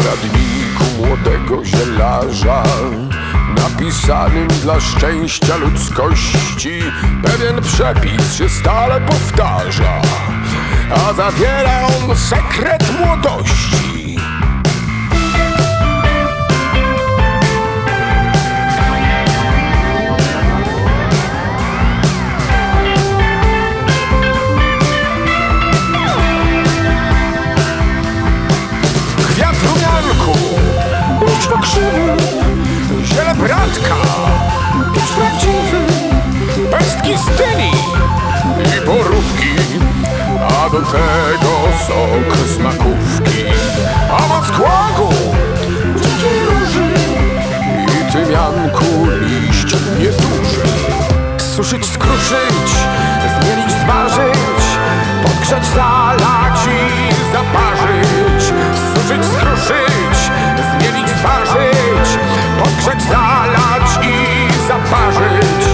poradniku młodego zielarza, napisanym dla szczęścia ludzkości, pewien przepis się stale powtarza, a zawiera on sekret młodości. Kwiat rumianku, liczba krzywy, ziele bratka, pies prawdziwy, pestki styli i borówki, a do tego sok z makówki, owoc kłaku, dzikiej róży i tymianku liść nieduży. Suszyć, skruszyć, zmielić, zważyć, podgrzać, zalać i zaparzyć. Suszyć, skruszyć, zmielić, zważyć, podgrzać, zalać i zaparzyć.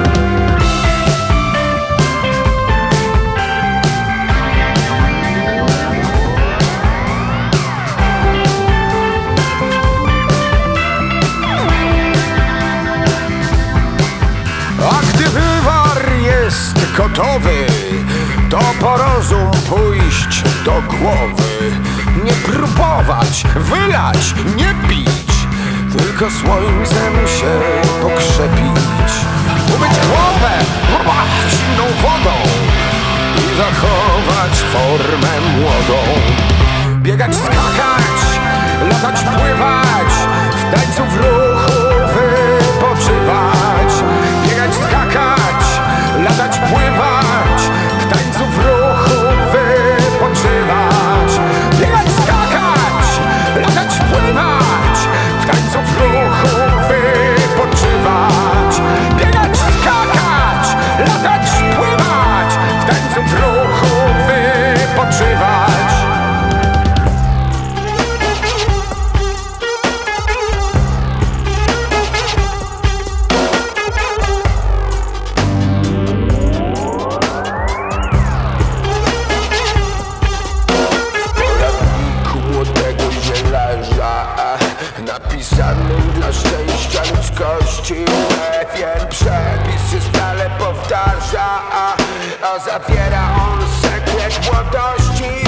A gdy wywar jest gotowy, to po rozum pójść do głowy. Nie próbować, wylać, nie pić, tylko słońcem się pokrzepić. Umyć głowę zimną wodą i zachować formę młodą. Biegać, skakać, latać, pływać, w tańcu w ruchu wypoczywać. Biegać, skakać, latać, pływać, w tańcu w ruchu wypoczywać. Biegać, skakać, latać, pływać, w tańcu w ruchu wypoczywać. Biegać, skakać, latać, pływać, w tańcu w ruchu wypoczywać. Napisanym dla szczęścia ludzkości, pewien przepis się stale powtarza, a zawiera on sekret młodości.